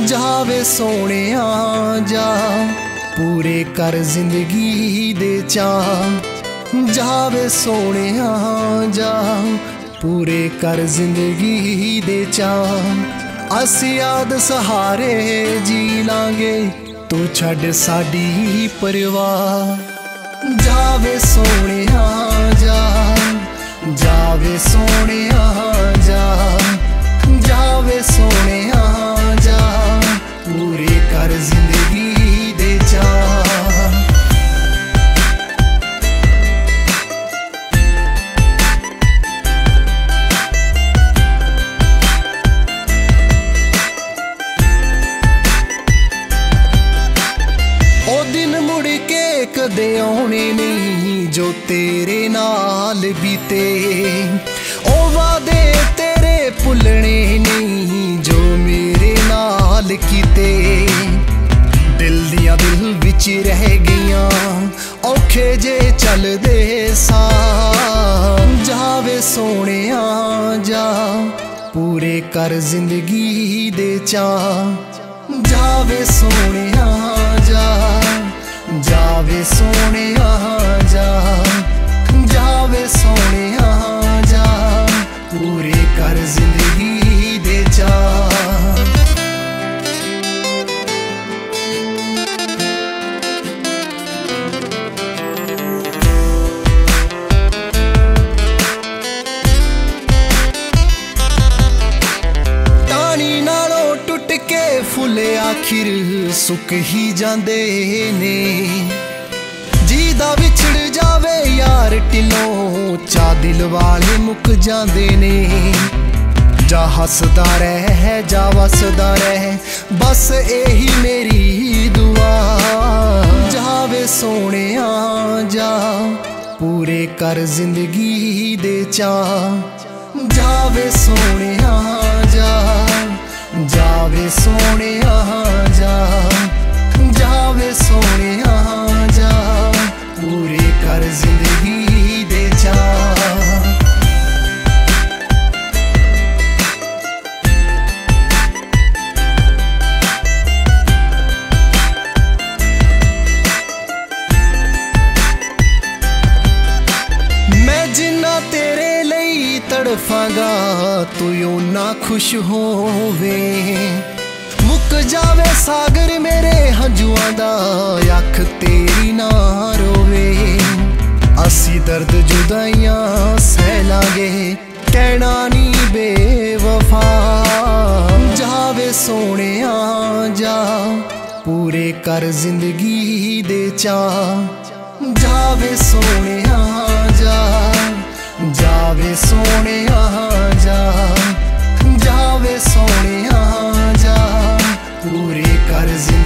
जावे सोहणिया जा पूरे कर जिंदगी दे चाह। जावे सोहणिया जा पूरे कर जिंदगी दे चाह। असी याद सहारे जी लांगे तू छड़ साडी परवाह। जावे सोहणिया जा जावे सोहणिया जा जावे सोहणिया जा पूरे कर जिंदगी दे चाह। ओ दिन मुड़ के कदे आने नहीं जो तेरे नाल बीते। ओ वादे तेरे भुलने नहीं जो मेरे नाल कीते। दिल दियां दिल विच रह गईयां औखे जे चलदे सा। जावे सोहणिया जा पूरे कर जिंदगी दे चाह। जावे सोहणिया जा जावे सोहणिया जा जावे सोहणिया जा पूरे कर जिंदगी दे चाह। टाणी नालों टुट के फुल आखिर सुक ही जांदे ने। जी दा विछड़ जावे यार टिलों चा दिल वाले मुक जांदे ने। जा हसदा रह जा वसदा रह बस यही मेरी दुआ। जावे सोहणिया जा पूरे कर जिंदगी दे चाह। जावे सोहणिया जा जावे सोहणिया जा जावे सोहणिया जा पूरे कर जिंदगी दे चाह। मैं जिन्ना तेरे लई तड़फांगा तू ओना खुश होवे। मुक जावे सागर मेरे हंजुआं दा अख तेरी ना रोवे। असी दर्द जुदाइयां सह लांगे कहना नी बेवफा। जावे सोहणिया जा पूरे कर जिंदगी दे चाह। जावे सोहणिया जा जावे सोहणिया जा जावे सोहणिया जा पूरे कर